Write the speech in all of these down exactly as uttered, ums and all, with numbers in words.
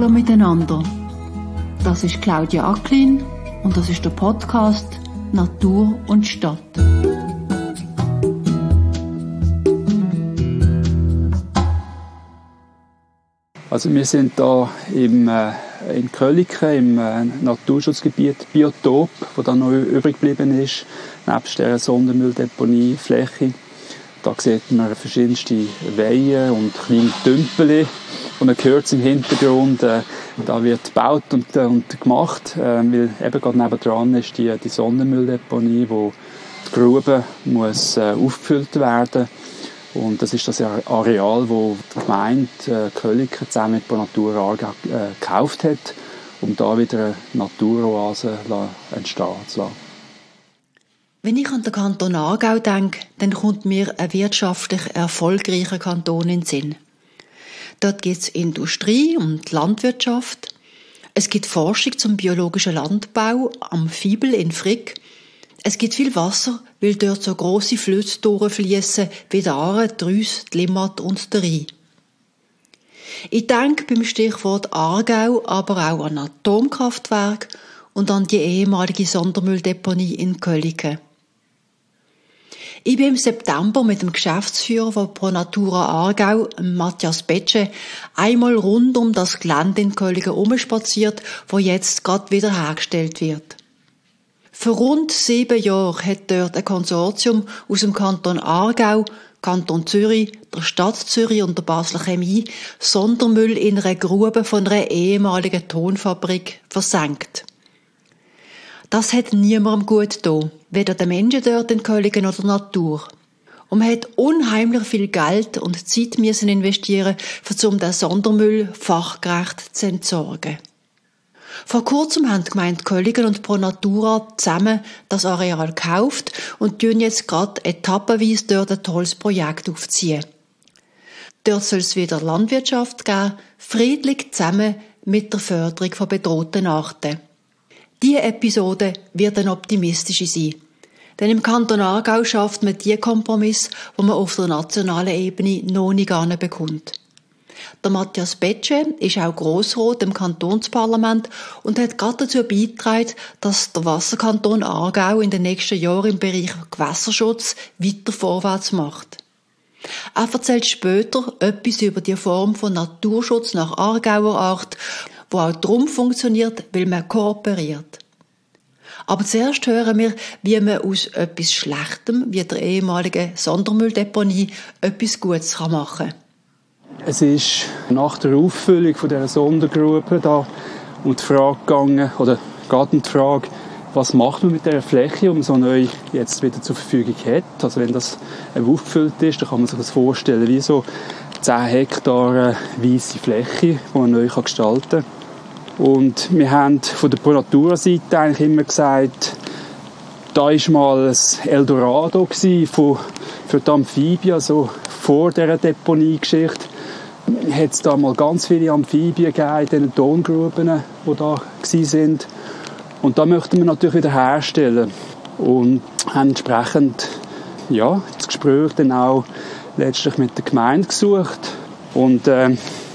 Hallo miteinander. Das ist Claudia Acklin und das ist der Podcast Natur und Stadt. Also wir sind da im, äh, in Köliken, im äh, Naturschutzgebiet Biotop, wo da noch übrig geblieben ist, nebst der Sondermülldeponiefläche. Da sieht man verschiedenste Weihen und kleine Tümpel. Und man hört es im Hintergrund, äh, da wird gebaut und, äh, und gemacht, äh, weil eben gerade nebendran ist die, die Sondermülldeponie, wo die Grube muss äh, aufgefüllt werden. Und das ist das Areal, wo die Gemeinde äh, Köliken zusammen mit Pronatura Aargau äh, gekauft hat, um da wieder eine Naturoase entstehen zu lassen. Wenn ich an den Kanton Aargau denke, dann kommt mir ein wirtschaftlich erfolgreicher Kanton in den Sinn. Dort gibt es Industrie und Landwirtschaft. Es gibt Forschung zum biologischen Landbau am Fibel in Frick. Es gibt viel Wasser, weil dort so grosse Flüsse durchfliessen wie der Aare, die Reuss, die Limmat und der Rhein. Ich denke beim Stichwort Aargau aber auch an Atomkraftwerke und an die ehemalige Sondermülldeponie in Köliken. Ich bin im September mit dem Geschäftsführer von Pronatura Aargau, Matthias Betsche, einmal rund um das Gelände in Köliken umspaziert, wo jetzt gerade wieder hergestellt wird. Für rund sieben Jahre hat dort ein Konsortium aus dem Kanton Aargau, Kanton Zürich, der Stadt Zürich und der Basler Chemie Sondermüll in einer Grube von einer ehemaligen Tonfabrik versenkt. Das hat niemandem gut getan, weder den Menschen dort in Köliken oder der Natur. Und man hat unheimlich viel Geld und Zeit müssen investieren, um den Sondermüll fachgerecht zu entsorgen. Vor kurzem haben die Gemeinde Köliken und Pronatura zusammen das Areal gekauft und tun jetzt gerade etappenweise dort ein tolles Projekt aufziehen. Dort soll es wieder Landwirtschaft geben, friedlich zusammen mit der Förderung von bedrohten Arten. Diese Episode wird eine optimistische sein. Denn im Kanton Aargau schafft man die Kompromiss, die man auf der nationalen Ebene noch nicht bekommt. Der Matthias Betsche ist auch Grossrat im Kantonsparlament und hat gerade dazu beigetragen, dass der Wasserkanton Aargau in den nächsten Jahren im Bereich Gewässerschutz weiter vorwärts macht. Er erzählt später etwas über die Form von Naturschutz nach Aargauer Art, wo auch darum funktioniert, weil man kooperiert. Aber zuerst hören wir, wie man aus etwas Schlechtem, wie der ehemaligen Sondermülldeponie, etwas Gutes machen kann. Es ist nach der Auffüllung von dieser Sondergrube da um die Frage gegangen, oder geht um die Frage, was macht man mit dieser Fläche, die man so neu jetzt wieder zur Verfügung hat. Also wenn das aufgefüllt ist, dann kann man sich das vorstellen wie so zehn Hektar weisse Fläche, die man neu gestalten kann. Und wir haben von der Pronatura-Seite eigentlich immer gesagt, da war mal ein Eldorado für, für die Amphibien, also vor dieser Deponiegeschichte. Hat es da mal ganz viele Amphibien gegeben in diesen Tongruben, die da waren. Und da möchten wir natürlich wieder herstellen. Und haben entsprechend ja, das Gespräch dann auch letztlich mit der Gemeinde gesucht. Und äh,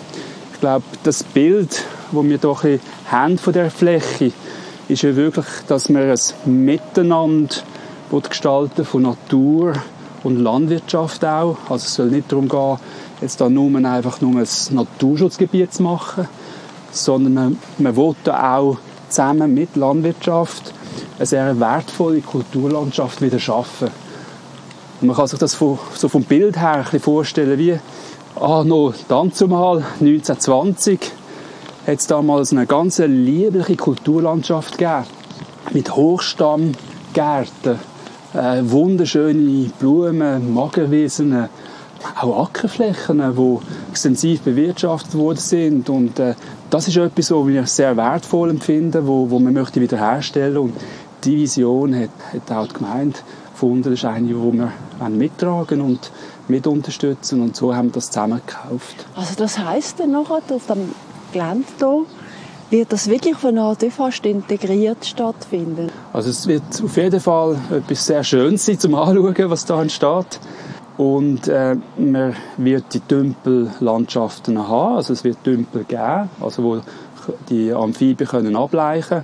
ich glaube, das Bild, das wir hier haben von dieser Fläche, ist ja wirklich, dass wir ein Miteinander gestalten von Natur und Landwirtschaft auch. Also es soll nicht darum gehen, jetzt da nur einfach nur ein Naturschutzgebiet zu machen, sondern man, man will da auch zusammen mit Landwirtschaft eine sehr wertvolle Kulturlandschaft wieder schaffen. Und man kann sich das von, so vom Bild her ein bisschen vorstellen, wie ah, noch dann zumal neunzehnhundertzwanzig hat es damals eine ganz liebliche Kulturlandschaft gegeben, mit Hochstammgärten, äh, wunderschöne Blumen, Magerwiesen, auch Ackerflächen, die extensiv bewirtschaftet worden sind. Und äh, das ist etwas, was wir sehr wertvoll empfinden, wo, wo man möchte wiederherstellen. Und die Vision hat, hat auch die Gemeinde gefunden. Das ist eine, die wir mittragen und mit unterstützen. Und so haben wir das zusammen gekauft. Also das heisst dann nachher auf dem Gelände hier, wird das wirklich von A D fast integriert stattfinden? Also es wird auf jeden Fall etwas sehr Schönes sein zum Anschauen, was da entsteht. Und äh, man wird die Tümpellandschaften haben, also es wird Tümpel geben, also wo die Amphibien können ableichen.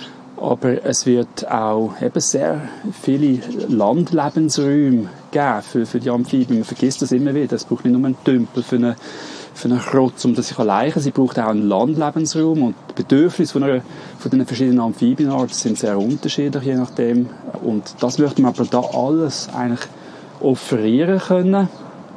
Aber es wird auch eben sehr viele Landlebensräume geben für, für die Amphibien. Man vergisst das immer wieder. Es braucht nicht nur einen Tümpel für eine, für eine Krotze, um das sich leichen kann. Sie braucht auch einen Landlebensraum. Und die Bedürfnisse von, einer, von den verschiedenen Amphibienarten sind sehr unterschiedlich, je nachdem. Und das möchte man aber da alles eigentlich offerieren können.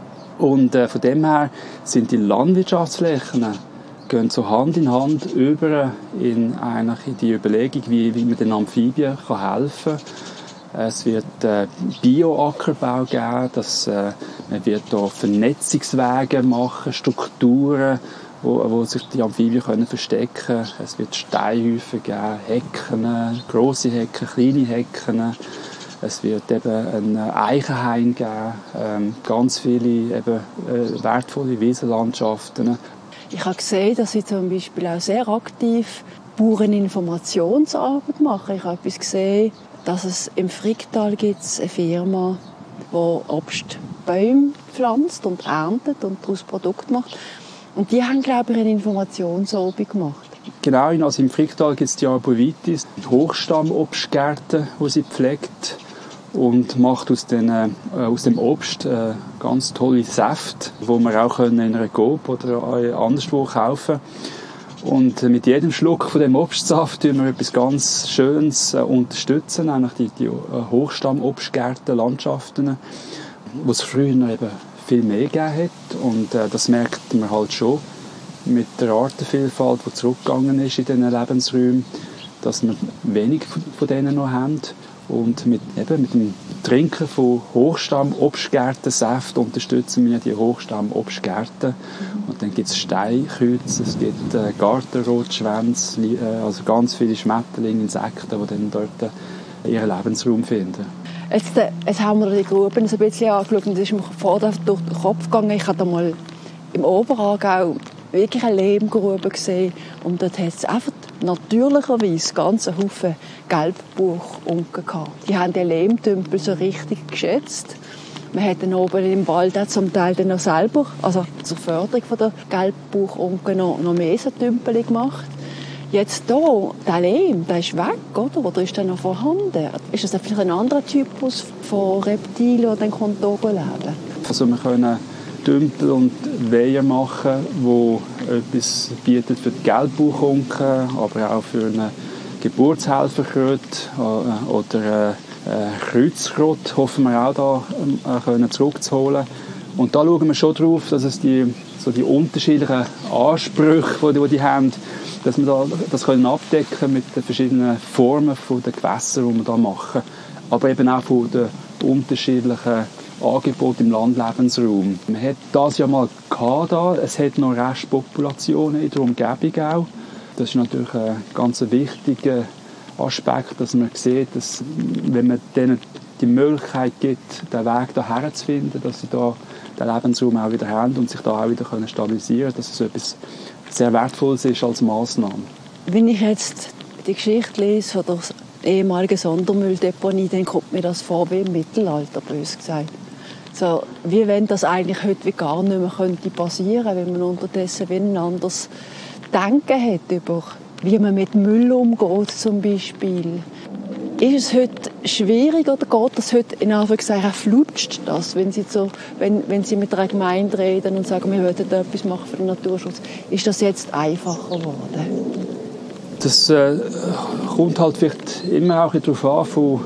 Und äh, von dem her sind die Landwirtschaftsflächen gehen so Hand in Hand über in, eigentlich in die Überlegung, wie, wie man den Amphibien kann helfen kann. Es wird äh, Bioackerbau geben, dass, äh, man wird da Vernetzungswege machen, Strukturen, wo, wo sich die Amphibien können verstecken können. Es wird Steinhäufen geben, Hecken, grosse Hecken, kleine Hecken. Es wird eben ein Eichenhain geben, ähm, ganz viele eben, äh, wertvolle Wiesenlandschaften. Ich habe gesehen, dass sie zum Beispiel auch sehr aktiv Bauerninformationsarbeit machen. Ich habe etwas gesehen, dass es im Fricktal gibt eine Firma, die Obstbäume pflanzt und erntet und daraus Produkte macht. Und die haben, glaube ich, eine Informationsarbeit gemacht. Genau, also im Fricktal gibt es die Arbovitis, Hochstammobstgärten, die sie pflegt und macht aus, den, äh, aus dem Obst äh, ganz tolle Säfte, die man auch in einer Coop oder anderswo kaufen kann. Und äh, mit jedem Schluck von dem Obstsaft tun wir etwas ganz Schönes äh, unterstützen, nämlich die, die äh, Hochstammobstgärten, Landschaften, die es früher eben viel mehr gegeben hat. Und äh, das merkt man halt schon mit der Artenvielfalt, die zurückgegangen ist in diesen Lebensräumen, dass wir wenig von denen noch haben. Und mit, eben mit dem Trinken von Hochstamm-Obstgärten-Saft unterstützen wir die Hochstamm-Obstgärten. Und dann gibt es Steinküze, es gibt äh, Gartenrotschwänze, äh, also ganz viele Schmetterlinge, Insekten, die dann dort äh, ihren Lebensraum finden. Jetzt, äh, jetzt haben wir die Gruppen so ein bisschen angeschaut und es ist mir vorher durch den Kopf gegangen. Ich habe da mal im Oberaargau wirklich eine Lehmgrube gesehen und dort hat es einfach natürlicherweise ganz einen Haufen Gelbbuchunken gehabt. Die haben den Lehmtümpel so richtig geschätzt. Man hat dann oben im Wald auch zum Teil dann noch selber, also zur Förderung der Gelbbuchunken noch, noch mehr so Tümpel gemacht. Jetzt hier, der Lehm, der ist weg, oder? Oder ist der noch vorhanden? Ist das vielleicht ein anderer Typus von Reptilien, die dann hier leben? Also wir können Tümpel und Weiher machen, die etwas bietet für die Gelbbuchunken, aber auch für eine Geburtshelferkröte oder eine Kreuzkröte, hoffen wir auch da können zurückzuholen. Und da schauen wir schon darauf, dass es die, so die unterschiedlichen Ansprüche, die die haben, dass wir da, das können abdecken mit den verschiedenen Formen der Gewässer, die wir da machen. Aber eben auch von den unterschiedlichen Angeboten im Landlebensraum. Man hat das ja mal gehabt da. Es hat noch Restpopulationen in der Umgebung auch. Das ist natürlich ein ganz wichtiger Aspekt, dass man sieht, dass wenn man denen die Möglichkeit gibt, den Weg daher zu finden, dass sie da den Lebensraum auch wieder haben und sich da auch wieder stabilisieren können, dass es etwas sehr Wertvolles ist als Massnahme. Wenn ich jetzt die Geschichte lese von der ehemaligen Sondermülldeponie, dann kommt mir das vor wie im Mittelalter, bös gesagt. So, wie wenn das eigentlich heute wie gar nicht mehr könnte passieren, wenn man unterdessen wie ein anderes Denken hat über, wie man mit Müll umgeht zum Beispiel. Ist es heute schwierig oder geht das heute in Anführungszeichen flutscht das, wenn Sie, so, wenn, wenn Sie mit einer Gemeinde reden und sagen, wir wollten da etwas machen für den Naturschutz, ist das jetzt einfacher geworden? Das äh, kommt halt vielleicht immer auch darauf an, von,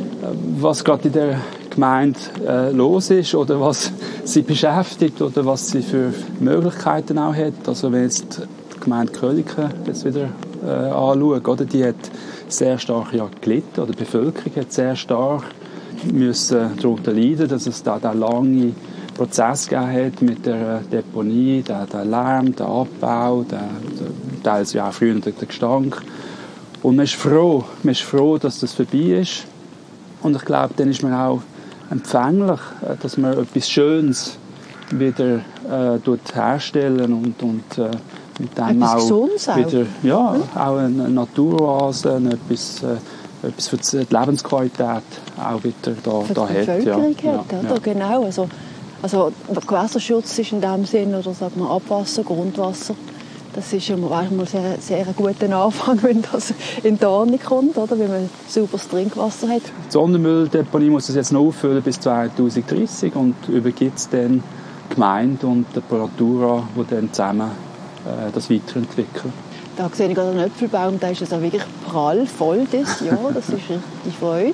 was gerade in der Gemeinde äh, los ist oder was sie beschäftigt oder was sie für Möglichkeiten auch hat. Also wenn jetzt die Gemeinde Köliken jetzt wieder äh, anschaut, oder, die hat sehr stark ja, gelitten, oder die Bevölkerung hat sehr stark müssen darunter leiden, dass es da den langen Prozess gegeben hat mit der Deponie, der, der Lärm, der Abbau, der, der, teils ja auch früher der Gestank. Und man ist froh, man ist froh, dass das vorbei ist. Und ich glaube, dann ist man auch empfänglich, dass man etwas Schönes wieder äh, dort herstellen und, und äh, mit dem etwas auch Gesundes wieder, auch. ja, auch eine Naturoase, etwas, äh, etwas für die Lebensqualität auch wieder da, für da die hat. Bevölkerung ja. hat, ja, oder? ja. Genau. Also, Also Gewässerschutz ist in dem Sinn, oder sagt man Abwasser, Grundwasser, das ist schon mal ein sehr, sehr guter Anfang, wenn das in die Ordnung kommt, oder? Wenn man sauberes Trinkwasser hat. Die Sondermülldeponie muss das jetzt noch auffüllen bis zwanzig dreißig und übergibt es dann die Gemeinde und der Prolatura, die dann zusammen äh, das weiterentwickeln. Da sehe ich gerade einen Äpfelbaum, der ist also wirklich prall voll dieses Jahr, das ist richtig Freude.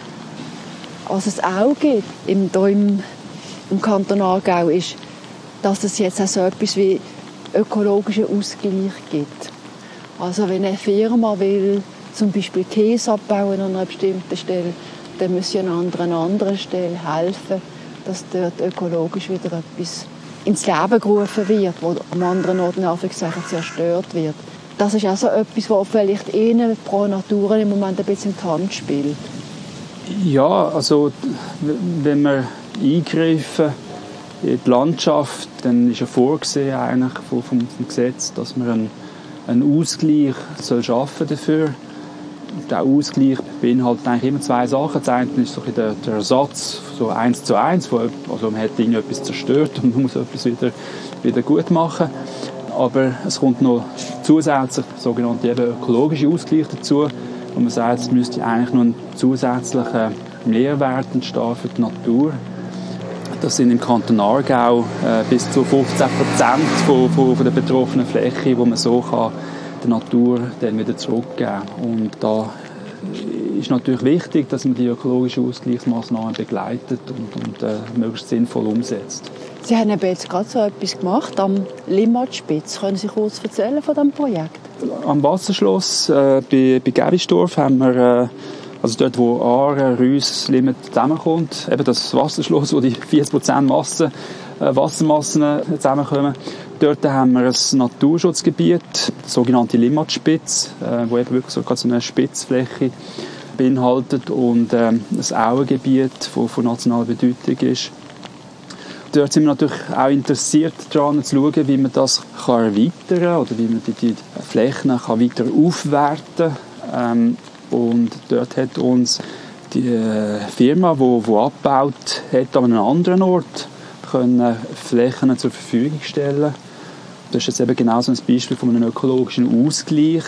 Was es auch gibt im, im, im Kanton Aargau ist, dass es jetzt auch so etwas wie ökologischen Ausgleich gibt. Also wenn eine Firma will zum Beispiel Käse abbauen an einer bestimmten Stelle, dann muss sie an einer anderen Stelle helfen, dass dort ökologisch wieder etwas ins Leben gerufen wird, wo am anderen Ort in Anführungszeichen zerstört wird. Das ist auch so etwas, was vielleicht Ihnen pro Natur im Moment ein bisschen in die Hand spielt. Ja, also wenn wir eingreifen in die Landschaft, dann ist ja vorgesehen eigentlich vom, vom Gesetz, dass man einen, einen Ausgleich soll schaffen dafür. Der Ausgleich beinhaltet eigentlich immer zwei Sachen. Das eine ist so der, der Ersatz, so eins zu eins, wo, also man hat irgendetwas zerstört und man muss etwas wieder, wieder gut machen. Aber es kommt noch zusätzlich sogenannte eben ökologische Ausgleich dazu. Und man sagt, es müsste eigentlich noch ein zusätzlicher Mehrwert entstehen für die Natur. Das sind im Kanton Aargau äh, bis zu fünfzehn Prozent von, von, von der betroffenen Fläche, wo man so kann der Natur dann wieder zurückgeben kann. Und da ist natürlich wichtig, dass man die ökologischen Ausgleichsmaßnahmen begleitet und, und äh, möglichst sinnvoll umsetzt. Sie haben jetzt gerade so etwas gemacht am Limmatspitz. Können Sie kurz erzählen von diesem Projekt? Am Wasserschloss äh, bei, bei Gäbisdorf haben wir, äh, also dort, wo Aare, Rüss, Limmat zusammenkommt, eben das Wasserschloss, wo die vierzig Prozent Masse, äh, Wassermassen zusammenkommen. Dort haben wir ein Naturschutzgebiet, die sogenannte Limmatspitze, äh, wo eben wirklich so, so eine Spitzfläche beinhaltet und äh, ein Auengebiet von, von nationaler Bedeutung ist. Dort sind wir natürlich auch interessiert daran zu schauen, wie man das kann erweitern kann oder wie man die, die Flächen kann weiter aufwerten kann. Ähm, und dort hat uns die äh, Firma, die, die abgebaut hat, an einem anderen Ort können Flächen zur Verfügung stellen. Das ist jetzt eben genau so ein Beispiel von einem ökologischen Ausgleich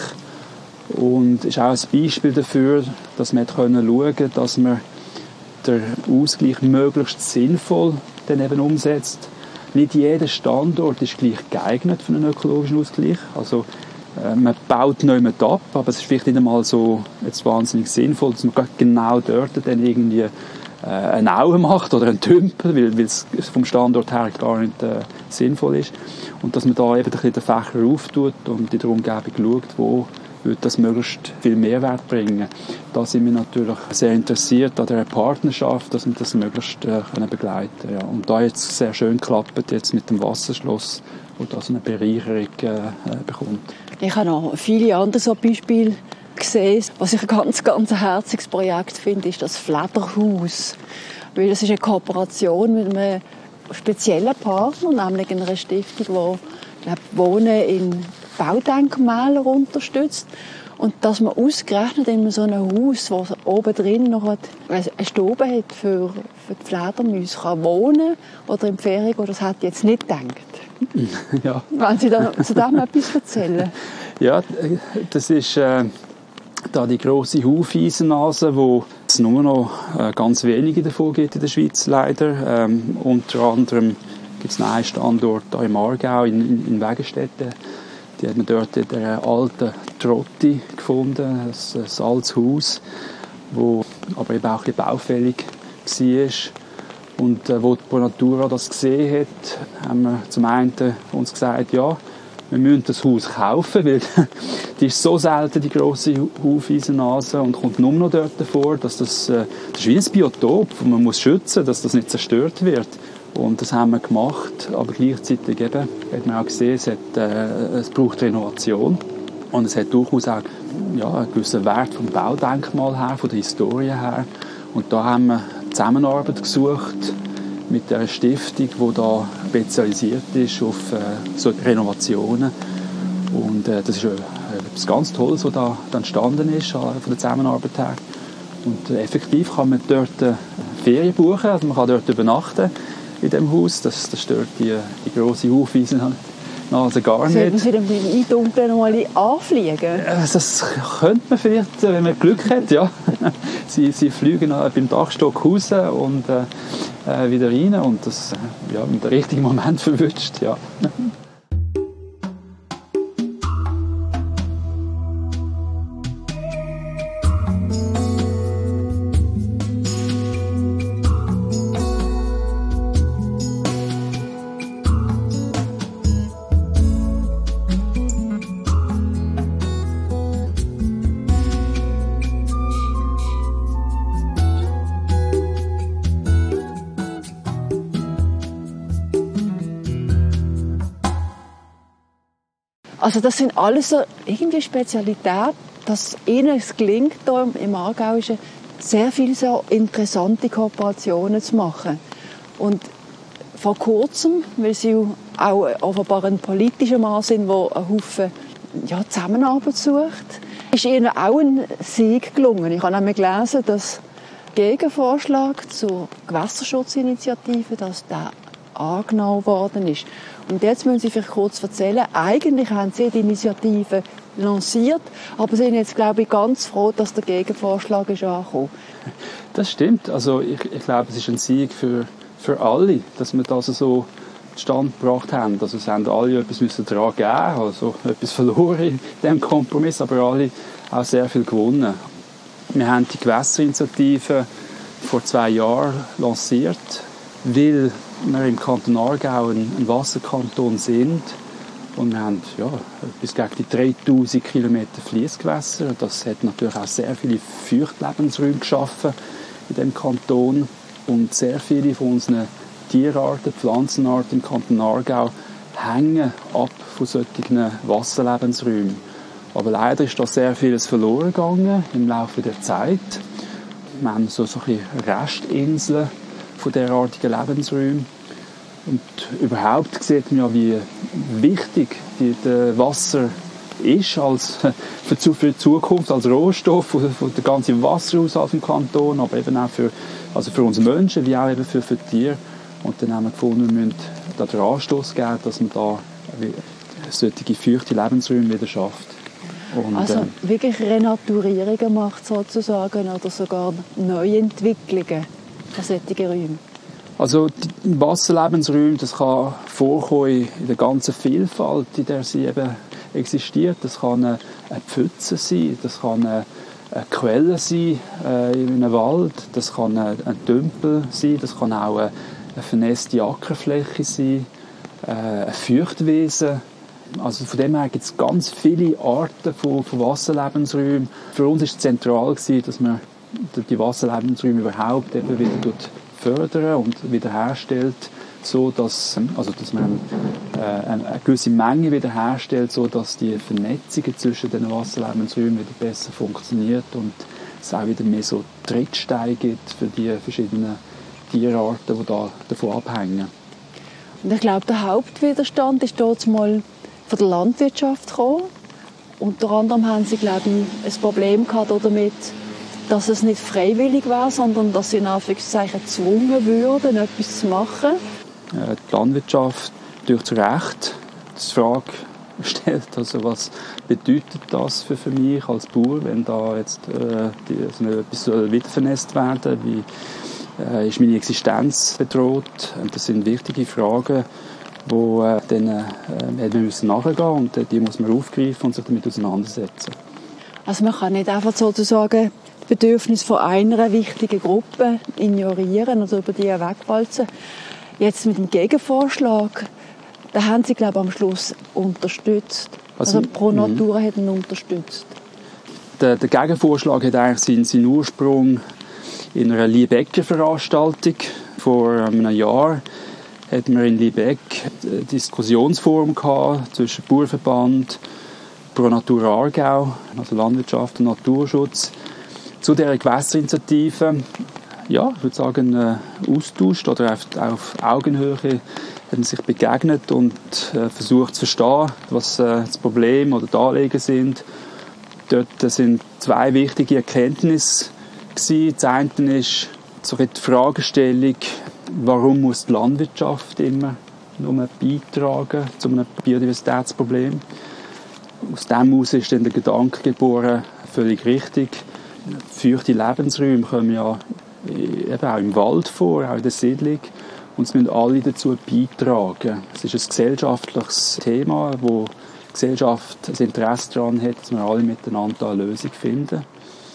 und ist auch ein Beispiel dafür, dass wir schauen können, dass man den Ausgleich möglichst sinnvoll dann eben umsetzt. Nicht jeder Standort ist gleich geeignet für einen ökologischen Ausgleich. Also äh, man baut niemand ab, aber es ist vielleicht nicht einmal so jetzt wahnsinnig sinnvoll, dass man genau dort dann irgendwie äh, eine Aue macht oder einen Tümpel, weil, weil es vom Standort her gar nicht äh, sinnvoll ist. Und dass man da eben ein bisschen den Fächer auftut und in der Umgebung schaut, wo würde das möglichst viel Mehrwert bringen. Da sind wir natürlich sehr interessiert an der Partnerschaft, dass wir das möglichst äh, können begleiten können. Ja. Und da jetzt sehr schön klappt jetzt mit dem Wasserschloss, wo das eine Bereicherung äh, bekommt. Ich habe noch viele andere so Beispiele gesehen. Was ich ein ganz, ganz herziges Projekt finde, ist das Flederhaus. Weil das ist eine Kooperation mit einem speziellen Partner, nämlich einer Stiftung, die glaube, Wohnen in Baudenkmäler unterstützt. Und dass man ausgerechnet in so einem Haus, wo oben drin noch eine Stube hat für, für die Fledermäuse, kann wohnen oder in die Ferien gehen, das hat ich jetzt nicht gedacht. Ja. Wollen Sie da, zu dem etwas erzählen? Ja, das ist äh, da die grosse Hufeisennase, wo es nur noch äh, ganz wenige davon gibt in der Schweiz leider. Ähm, unter anderem gibt es noch einen Standort hier im Aargau, in, in, in Wegenstetten. Die hat man dort in der alten Trotti gefunden, ein, ein altes Haus, wo aber eben auch ein bisschen baufällig war. Und äh, wo die Prolatura das gesehen hat, haben wir zum einen uns gesagt, ja, wir müssen das Haus kaufen, weil die ist so selten, die grosse Hufeisennase, und kommt nur noch dort vor, dass das, äh, das ist wie ein Biotop, das man muss schützen, dass das nicht zerstört wird. Und das haben wir gemacht, aber gleichzeitig eben, hat man auch gesehen, es, hat, äh, es braucht Renovation. Und es hat durchaus auch ja, einen gewissen Wert vom Baudenkmal her, von der Historie her. Und da haben wir Zusammenarbeit gesucht mit der Stiftung, die da spezialisiert ist auf äh, so Renovationen. Und äh, das ist äh, etwas ganz Tolles, was da, da entstanden ist, äh, von der Zusammenarbeit her. Und äh, effektiv kann man dort äh, Ferien buchen, also man kann dort übernachten. in diesem Haus. Das, das stört die, die grosse Aufweise also gar nicht. Sollten Sie dann beim Eindunkeln mal anfliegen? Das könnte man vielleicht, wenn man Glück hat, ja. sie, sie fliegen beim Dachstock raus und äh, wieder rein und das ja, im richtigen Moment verwünscht, ja. Also das sind alles so irgendwie Spezialitäten, dass Ihnen es gelingt, hier im Aargauischen sehr viele so interessante Kooperationen zu machen. Und vor kurzem, weil Sie auch offenbar ein politischer Mann sind, der einen Haufen ja, Zusammenarbeit sucht, ist Ihnen auch ein Sieg gelungen. Ich habe nämlich gelesen, dass der Gegenvorschlag zur Gewässerschutzinitiative, dass der angenommen worden ist. Und jetzt müssen Sie vielleicht kurz erzählen, eigentlich haben Sie die Initiative lanciert, aber Sie sind jetzt, glaube ich, ganz froh, dass der Gegenvorschlag ist angekommen. Das stimmt. Also ich, ich glaube, es ist ein Sieg für, für alle, dass wir das so zustande gebracht haben. Also es haben alle etwas müssen daran geben, also etwas verloren in diesem Kompromiss, aber alle auch sehr viel gewonnen. Wir haben die Gewässerinitiative vor zwei Jahren lanciert, weil wir im Kanton Aargau ein, ein Wasserkanton sind und wir haben ja, bis gegen die dreitausend Kilometer Fliessgewässer. Das hat natürlich auch sehr viele Feuchtlebensräume geschaffen in diesem Kanton und sehr viele von unseren Tierarten, Pflanzenarten im Kanton Aargau hängen ab von solchen Wasserlebensräumen. Aber leider ist da sehr vieles verloren gegangen im Laufe der Zeit. Wir haben so, so ein bisschen Restinseln von derartigen Lebensräumen. Und überhaupt sieht man ja, wie wichtig die, die Wasser ist als, für, für die Zukunft als Rohstoff, für, für den ganzen Wasserhaushalt im Kanton, aber eben auch für, also für uns Menschen, wie auch eben für, für die Tiere. Und dann haben wir gefunden, wir müssen da den Anstoß geben, dass man da solche feuchte Lebensräume wieder schafft. Und, also ähm, wirklich Renaturierungen macht sozusagen oder sogar Neuentwicklungen von solchen Räumen? Also die Wasserlebensräume, das kann vorkommen in der ganzen Vielfalt, in der sie eben existiert. Das kann eine, eine Pfütze sein, das kann eine, eine Quelle sein äh, in einem Wald, das kann ein, ein Tümpel sein, das kann auch eine, eine vernässte Ackerfläche sein, äh, ein Feuchtwesen. Also von dem her gibt es ganz viele Arten von, von Wasserlebensräumen. Für uns war es zentral, dass man die Wasserlebensräume überhaupt eben wieder fördern und wiederherstellt, so dass, also dass man äh, eine gewisse Menge wiederherstellt, so dass die Vernetzung zwischen den Wasserlebensräumen wieder besser funktioniert und es auch wieder mehr so Trittsteine gibt für die verschiedenen Tierarten, die da davon abhängen. Und ich glaube, der Hauptwiderstand ist dort mal von der Landwirtschaft gekommen. Unter anderem haben sie, glaube ich, ein Problem gehabt damit, dass es nicht freiwillig war, sondern dass sie in Anführungszeichen gezwungen würden, etwas zu machen. Die Landwirtschaft durch zu Recht die Frage stellt, also was bedeutet das für, für mich als Bauer, wenn da jetzt äh, die, also etwas soll wiedervernässt werden, wie äh, ist meine Existenz bedroht? Und das sind wichtige Fragen, wo äh, dann äh, wir müssen nachgehen und äh, die muss man aufgreifen und sich damit auseinandersetzen. Also man kann nicht einfach sozusagen die Bedürfnisse von einer wichtigen Gruppe ignorieren oder über die wegwalzen. Jetzt mit dem Gegenvorschlag, da haben Sie, glaube ich, am Schluss unterstützt. Also, also Pro Natura hat ihn unterstützt. Der, der Gegenvorschlag hat eigentlich seinen, seinen Ursprung in einer Liebecker-Veranstaltung. Vor einem Jahr hatten wir in Liebeck ein Diskussionsforum gehabt zwischen Bauernverband, Pro Natura Aargau, also Landwirtschaft und Naturschutz, zu dieser Gewässerinitiative. Ja, ich würde sagen, ein Austausch oder auf, auf Augenhöhe haben sich begegnet und äh, versucht zu verstehen, was äh, das Problem oder die Anliegen sind. Dort sind zwei wichtige Erkenntnisse gewesen. Das eine ist so die Fragestellung, warum muss die Landwirtschaft immer nur beitragen zu einem Biodiversitätsproblem? Aus dem heraus ist dann der Gedanke geboren, völlig richtig. Feuchte Lebensräume kommen ja eben auch im Wald vor, auch in der Siedlung. Und es müssen alle dazu beitragen. Es ist ein gesellschaftliches Thema, wo die Gesellschaft ein Interesse daran hat, dass wir alle miteinander eine Lösung finden.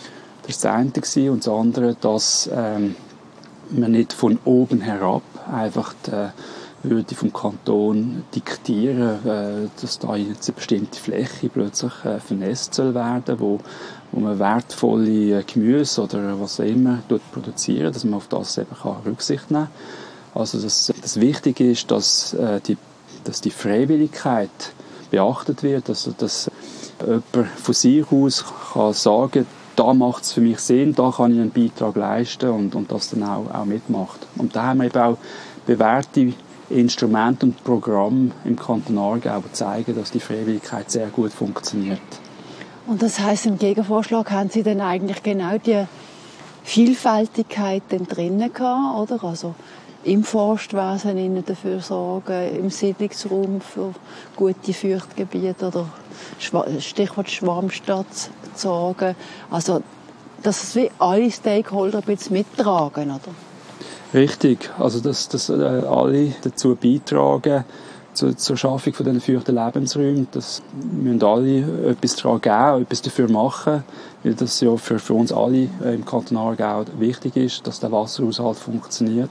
Das war das eine. Und das andere, dass ähm, man nicht von oben herab einfach die Würde vom Kanton diktieren, äh, dass da eine bestimmte Fläche plötzlich äh, vernässt soll werden, wo, wo man wertvolle Gemüse oder was auch immer produzieren, dass man auf das eben kann Rücksicht nehmen kann. Also das, das Wichtige ist, dass, äh, die, dass die Freiwilligkeit beachtet wird, also dass jemand von sich aus kann sagen, da macht es für mich Sinn, da kann ich einen Beitrag leisten und, und das dann auch, auch mitmacht. Und da haben wir eben auch bewährte Instrumente und Programme im Kanton Aargau, die zeigen, dass die Freiwilligkeit sehr gut funktioniert. Und das heisst, im Gegenvorschlag haben Sie dann eigentlich genau die Vielfältigkeit dann drinnen gehabt, oder? Also im Forstwesen ihnen dafür sorgen, im Siedlungsraum für gute Feuchtgebiete oder Stichwort Schwammstadt sorgen. Also, dass es wie alle Stakeholder ein bisschen mittragen, oder? Richtig, also dass, dass äh, alle dazu beitragen, zu, zur Schaffung von diesen feuchten Lebensräumen. Das müssen alle etwas daran geben, etwas dafür machen, weil das ja für, für uns alle äh, im Kanton Aargau wichtig ist, dass der Wasserhaushalt funktioniert.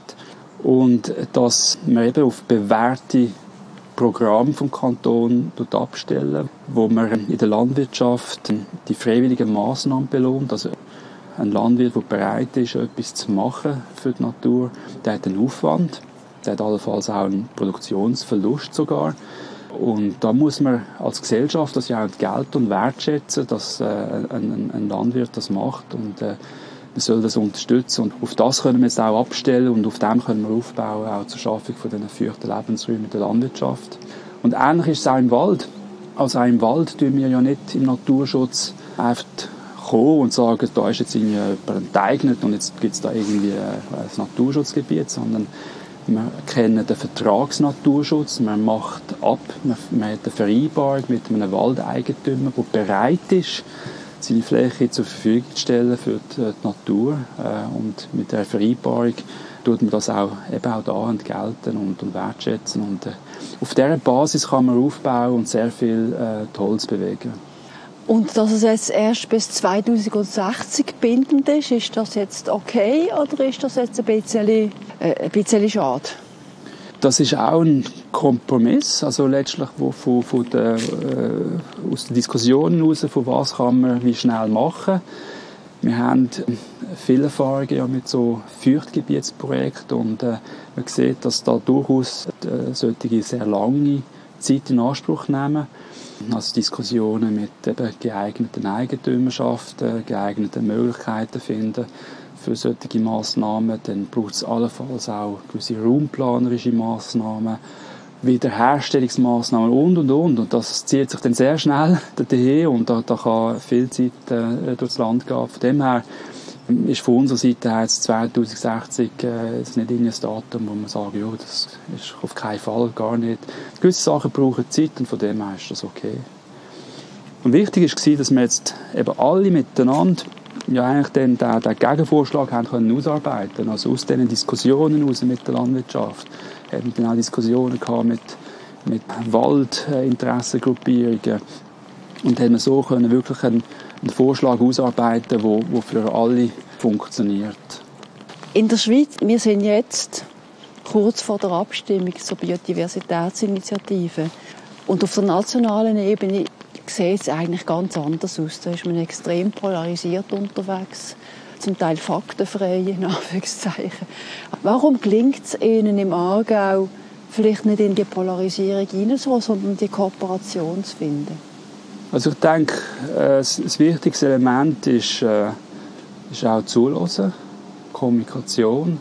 Und dass man eben auf bewährte Programme vom Kanton abstellen, wo man in der Landwirtschaft die freiwilligen Massnahmen belohnt. Also ein Landwirt, der bereit ist, etwas zu machen für die Natur, der hat einen Aufwand, der hat allenfalls auch einen Produktionsverlust sogar. Und da muss man als Gesellschaft das ja auch gelten und wertschätzen, dass äh, ein, ein Landwirt das macht und äh, man soll das unterstützen. Und auf das können wir jetzt auch abstellen und auf dem können wir aufbauen, auch zur Schaffung von diesen feuchten Lebensräumen in der Landwirtschaft. Und ähnlich ist es auch im Wald. Also auch im Wald tun wir ja nicht im Naturschutz einfach kommen und sagen, da ist jetzt irgendwie jemand enteignet und jetzt gibt es da irgendwie ein Naturschutzgebiet, sondern wir kennen den Vertragsnaturschutz, man macht ab, man, man hat eine Vereinbarung mit einem Waldeigentümer, der bereit ist, seine Fläche zur Verfügung zu stellen für die, die Natur. Und mit der Vereinbarung tut man das auch, eben auch da entgelten und, und wertschätzen. Und äh, auf dieser Basis kann man aufbauen und sehr viel äh, Tolles bewegen. Und dass es jetzt erst bis zweitausendsechzig bindend ist, ist das jetzt okay oder ist das jetzt ein bisschen, äh, ein bisschen schade? Das ist auch ein Kompromiss, also letztlich wo von, von der, äh, aus den Diskussionen heraus, von was kann man wie schnell machen. Wir haben viele Erfahrungen ja mit so Feuchtgebietsprojekten und äh, man sieht, dass da durchaus äh, solche sehr lange Zeit in Anspruch nehmen. Also Diskussionen mit eben geeigneten Eigentümerschaften, geeigneten Möglichkeiten finden für solche Massnahmen. Dann braucht es allenfalls auch gewisse raumplanerische Massnahmen, Wiederherstellungsmaßnahmen und, und, und. Und das zieht sich dann sehr schnell dahin und da, da kann viel Zeit äh, durchs Land gehen. Von dem her ist von unserer Seite her jetzt zweitausendsechzig äh, ist nicht ein Datum, wo man sagt, ja, das ist auf keinen Fall, gar nicht. Gewisse Sachen brauchen Zeit und von dem her ist das okay. Und wichtig war, dass wir jetzt eben alle miteinander ja eigentlich den, den, den Gegenvorschlag haben können ausarbeiten. Also aus diesen Diskussionen raus mit der Landwirtschaft. Wir hatten dann auch Diskussionen gehabt mit, mit Waldinteressengruppierungen. Und haben so können wirklich einen, einen Vorschlag ausarbeiten, wo, wo für alle funktioniert. In der Schweiz, wir sind jetzt kurz vor der Abstimmung zur Biodiversitätsinitiative. Und auf der nationalen Ebene sieht es eigentlich ganz anders aus. Da ist man extrem polarisiert unterwegs, zum Teil faktenfrei, in Anführungszeichen. Warum gelingt es Ihnen im Aargau, vielleicht nicht in die Polarisierung hinein, sondern die Kooperation zu finden? Also ich denke, das wichtigste Element ist, ist auch Zuhören, Kommunikation.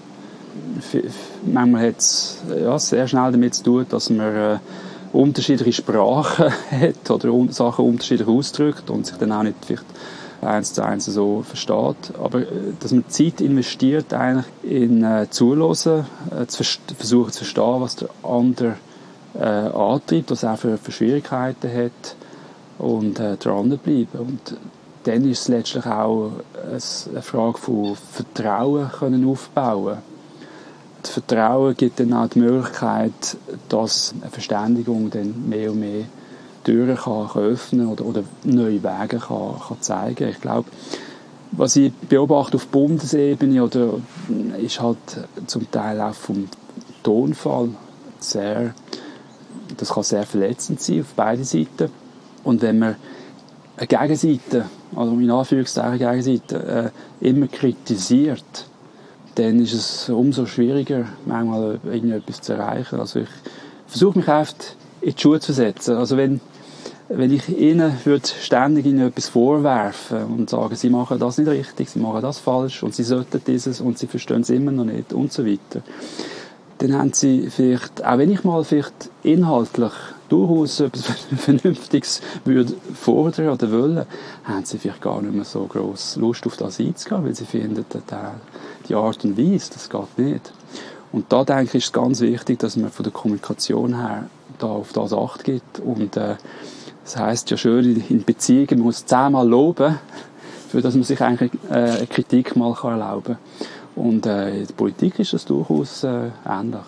Manchmal hat es ja, sehr schnell damit zu tun, dass man unterschiedliche Sprachen hat oder Sachen unterschiedlich ausdrückt und sich dann auch nicht vielleicht eins zu eins so versteht. Aber dass man Zeit investiert eigentlich in äh, Zuhören, äh, zu versuchen zu verstehen, was der andere äh, antreibt, was er für, für Schwierigkeiten hat und äh, dranbleiben. Und dann ist es letztlich auch eine Frage von Vertrauen können aufbauen. Das Vertrauen gibt dann auch die Möglichkeit, dass eine Verständigung dann mehr und mehr Türen kann, kann öffnen oder, oder neue Wege kann, kann zeigen. Ich glaube, was ich beobachte auf Bundesebene oder ist halt zum Teil auch vom Tonfall sehr, das kann sehr verletzend sein auf beide Seiten. Und wenn man eine Gegenseite, also in Anführungszeichen Gegenseite, äh, immer kritisiert, dann ist es umso schwieriger, manchmal irgendetwas zu erreichen. Also ich versuche mich einfach in die Schuhe zu setzen. Also wenn, wenn ich ihnen würde ständig ihnen etwas vorwerfen und sagen, sie machen das nicht richtig, sie machen das falsch und sie sollten dieses und sie verstehen es immer noch nicht und so weiter, dann haben sie vielleicht, auch wenn ich mal vielleicht inhaltlich durchaus etwas Vernünftiges würde fordern oder wollen, haben sie vielleicht gar nicht mehr so gross Lust auf das einzugehen, weil sie finden, die Art und Weise, das geht nicht. Und da denke ich, ist es ganz wichtig, dass man von der Kommunikation her da auf das Acht gibt. Und äh, das heisst ja schön, in Beziehungen man muss zehnmal loben, für dass man sich eigentlich äh, eine Kritik mal kann erlauben kann. Und äh, in der Politik ist das durchaus äh, ähnlich.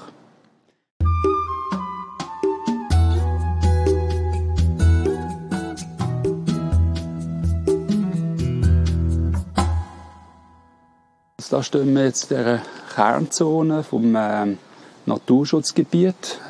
Da stehen wir jetzt in dieser Kernzone vom äh, Naturschutzgebiet.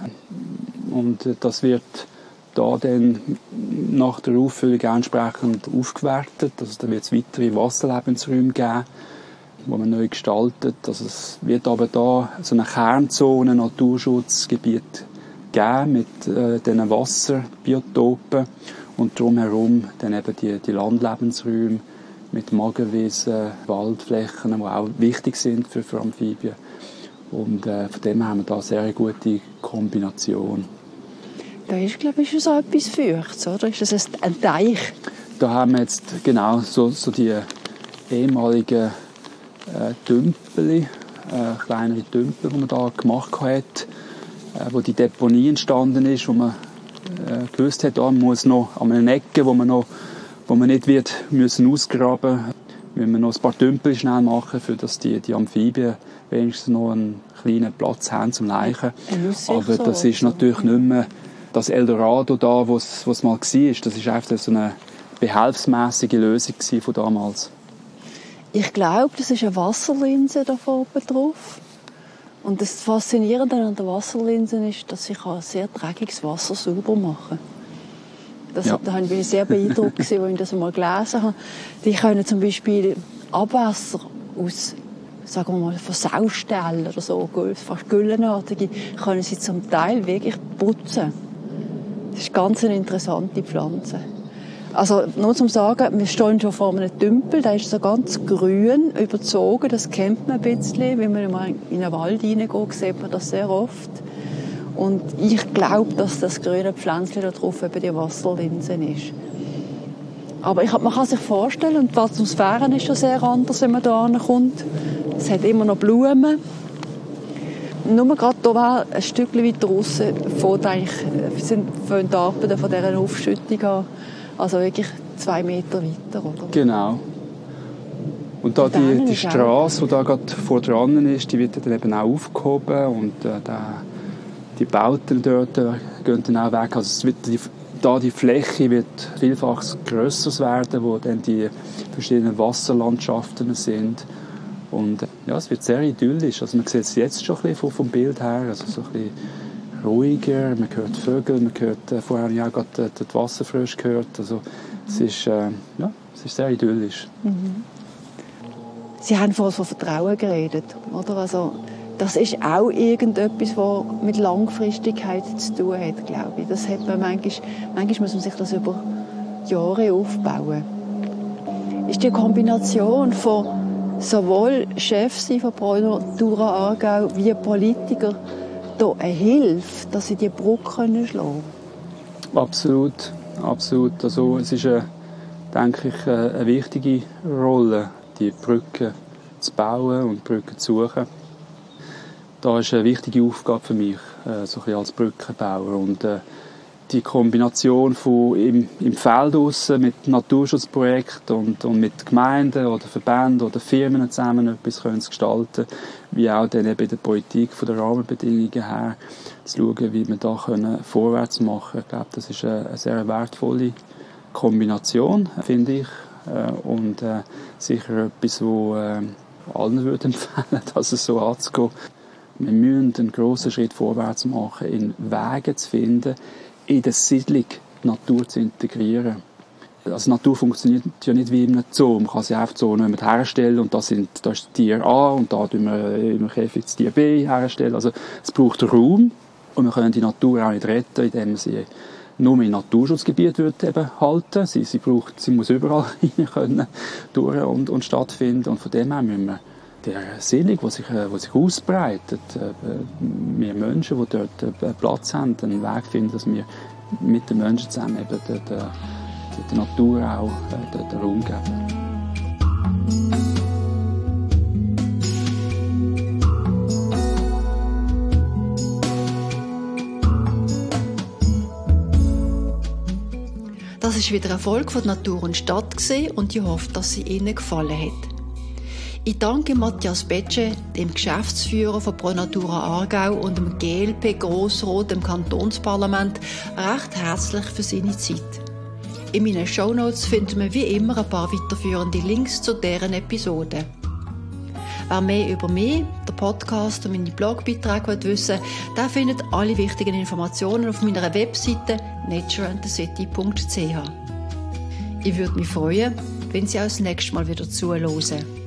Und äh, das wird da dann nach der Auffüllung entsprechend aufgewertet. Also da wird es weitere Wasserlebensräume geben, die man neu gestaltet. Also es wird aber da so eine Kernzone Naturschutzgebiet geben mit äh, diesen Wasserbiotopen und drumherum dann eben die, die Landlebensräume mit Magerwiesen, Waldflächen, die auch wichtig sind für, für Amphibien. Und äh, von dem haben wir da eine sehr gute Kombination. Da ist, glaube ich, schon so etwas Feuchtes, oder? Ist das ein Teich? Da haben wir jetzt genau so, so die ehemaligen äh, Tümpel, äh, kleinere Tümpel, die man da gemacht hat, äh, wo die Deponie entstanden ist, wo man äh, gewusst hat, da muss noch an einer Ecke, wo man noch wo man nicht wird müssen ausgraben, müssen wir noch ein paar Tümpel schnell machen, für dass die, die Amphibien wenigstens noch einen kleinen Platz haben zum Laichen. Aber das ist natürlich nicht mehr das Eldorado da, wo es mal war. Das ist einfach so eine behelfsmässige Lösung von damals. Ich glaube, das ist eine Wasserlinse da oben drauf. Und das Faszinierende an der Wasserlinse ist, dass ich sehr dreckiges Wasser sauber machen kann. Das, ja. Da bin ich sehr beeindruckt, als ich das einmal gelesen habe. Die können zum Beispiel Abwässer aus, sagen wir mal, Versaustellen oder so, fast güllenartige, können sie zum Teil wirklich putzen. Das ist ganz eine interessante Pflanze. Also, nur zum Sagen, wir stehen schon vor einem Tümpel, der ist so ganz grün, überzogen, das kennt man ein bisschen. Wenn man mal in einen Wald reingeht, sieht man das sehr oft. Und ich glaube, dass das grüne Pflänzchen da drauf eben die Wasserlinsen ist. Aber ich, man kann sich vorstellen, und die Atmosphäre ist schon sehr anders, wenn man da ankommt. Es hat immer noch Blumen. Nur gerade hier war ein Stückchen weiter draussen, sind die Arbeiten von dieser Aufschüttung an. Also wirklich zwei Meter weiter. Oder? Genau. Und da die, die Straße, die da gerade vor dran ist, die wird dann eben auch aufgehoben und äh, da die Bauten dort gehen dann auch weg. Also es wird die, da die Fläche wird vielfach grösser werden, wo dann die verschiedenen Wasserlandschaften sind. Und ja, es wird sehr idyllisch. Also man sieht es jetzt schon ein bisschen vom Bild her, also so ein bisschen ruhiger. Man hört Vögel, man hört, äh, vorher habe ich auch gerade die Wasserfrösche gehört. Also es ist, äh, ja, es ist sehr idyllisch. Mhm. Sie haben vorhin von Vertrauen geredet, oder? Also das ist auch irgendetwas, was mit Langfristigkeit zu tun hat, glaube ich. Das hat man manchmal, manchmal muss man sich das über Jahre aufbauen. Ist die Kombination von sowohl Chef sein von Pro Natura Aargau wie Politiker da eine Hilfe, dass sie die Brücke schlagen können? Absolut, absolut. Also es ist eine denke ich, eine wichtige Rolle, die Brücken zu bauen und Brücken zu suchen. Das ist eine wichtige Aufgabe für mich, so ein bisschen als Brückenbauer. Und äh, die Kombination von im, im Feld draussen mit Naturschutzprojekten und, und mit Gemeinden oder Verbänden oder Firmen zusammen etwas können zu gestalten, wie auch dann eben in der Politik von den Rahmenbedingungen her zu schauen, wie wir da können vorwärts machen können. Ich glaube, das ist eine, eine sehr wertvolle Kombination, finde ich. Äh, und äh, sicher etwas, wo äh, allen würde empfehlen, dass es so anzugehen. Wir müssen einen grossen Schritt vorwärts machen, in Wege zu finden, in der Siedlung Natur zu integrieren. Also Natur funktioniert ja nicht wie in einem Zoo. Man kann sie einfach so nicht herstellen und da, sind, da ist das Tier A und da tun wir im Käfig das Tier B herstellen. Also es braucht Raum und wir können die Natur auch nicht retten, indem wir sie nur im Naturschutzgebiet wird eben halten. Sie, sie, braucht, sie muss überall rein können, durch und, und stattfinden. Und von dem her müssen wir der Siedlung, die sich, die sich ausbreitet, wir Menschen, die dort Platz haben, einen Weg finden, dass wir mit den Menschen zusammen eben der, der, der Natur auch den, den Raum geben. Das ist wieder eine Folge von Natur und Stadt und ich hoffe, dass sie Ihnen gefallen hat. Ich danke Matthias Betsche, dem Geschäftsführer von Pro Natura Aargau und dem G L P Grossrot im Kantonsparlament, recht herzlich für seine Zeit. In meinen Shownotes finden wir wie immer ein paar weiterführende Links zu deren Episoden. Wer mehr über mich, den Podcast und meine Blogbeiträge wissen will, der findet alle wichtigen Informationen auf meiner Webseite nature and the city punkt c h. Ich würde mich freuen, wenn Sie auch das nächste Mal wieder zuhören.